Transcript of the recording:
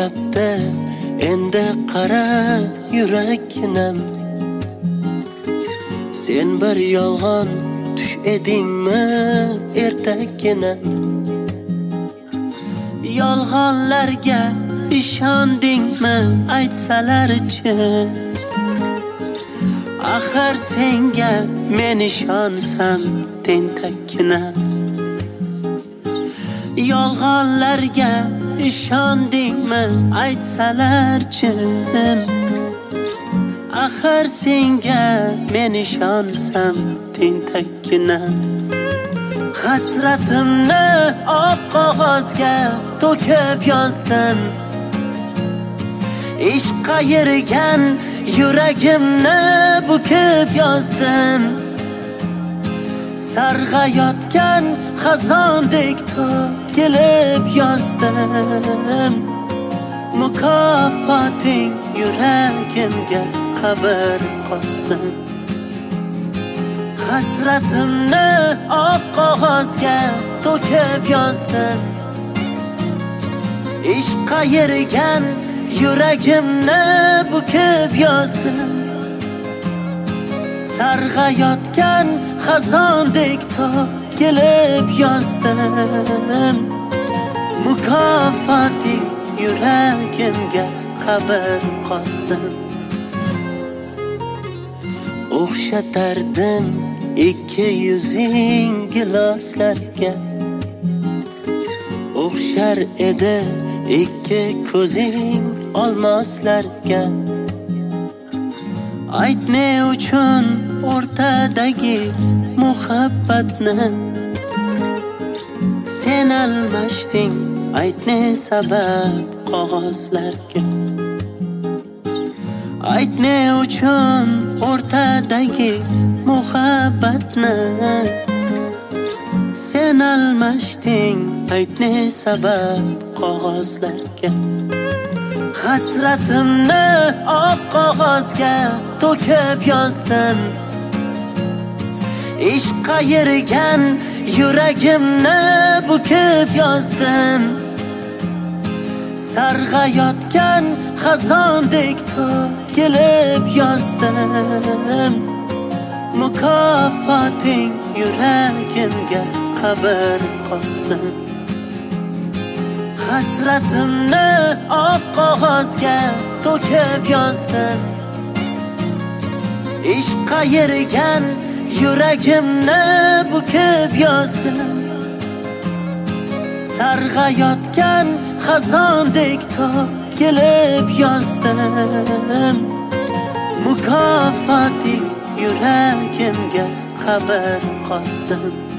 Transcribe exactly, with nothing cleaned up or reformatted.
gapda endi qara yurakkinam. Sen bir yolg'on tush edingmi ertakkina? Yolg'onlarga ishondingmi aytsalarchi? Axir senga men ishonsam tentakkina. Yolg'onlarga ishondingmi aytsalarchi? Axir senga men ishonsam tentakkina. Hasratimni oq qog'ozga to'kib yozdim. Ishq qayirgan yuragimni bukib yozdim. Sarg'ayotgan xazondek to'kilib yozdim. Mukofoting yuragimga qabr qozdim. Hasratimni oq qog'ozga to'kib yozdim. Ishq qayirgan yuragimni bukib yozdim. Sarg'ayotgan xazondek to'kilib yozdim. Mukofoting yuragimga qabr qozdim. O'xshatardim ikki yuzing giloslarga. O'xshar edi ikki ko'zing olmoslarga. Ayt ne uchun o'rtadagi muhabbatni sen almashding? Ayt ne sabab qog'ozlarga. Ayt ne uchun o'rtadagi muhabbatni sen almashding? Ayt ne sabab qog'ozlarga. Hasratimni oq qog'ozga to'kib yozdim. Ishq qayirgan yuragimni bukib yozdim. Sarg'ayotgan xazondek to'kilib yozdim. Mukofoting yuragimga qabr qozdim. Hasratimni oq qog'ozga to'kib yozdim. Ishq qayirgan yuragimni bukib yozdim. Sarg'ayotgan xazondek to'kilib yozdim. Mukofoting yuragimga qabr qozdim.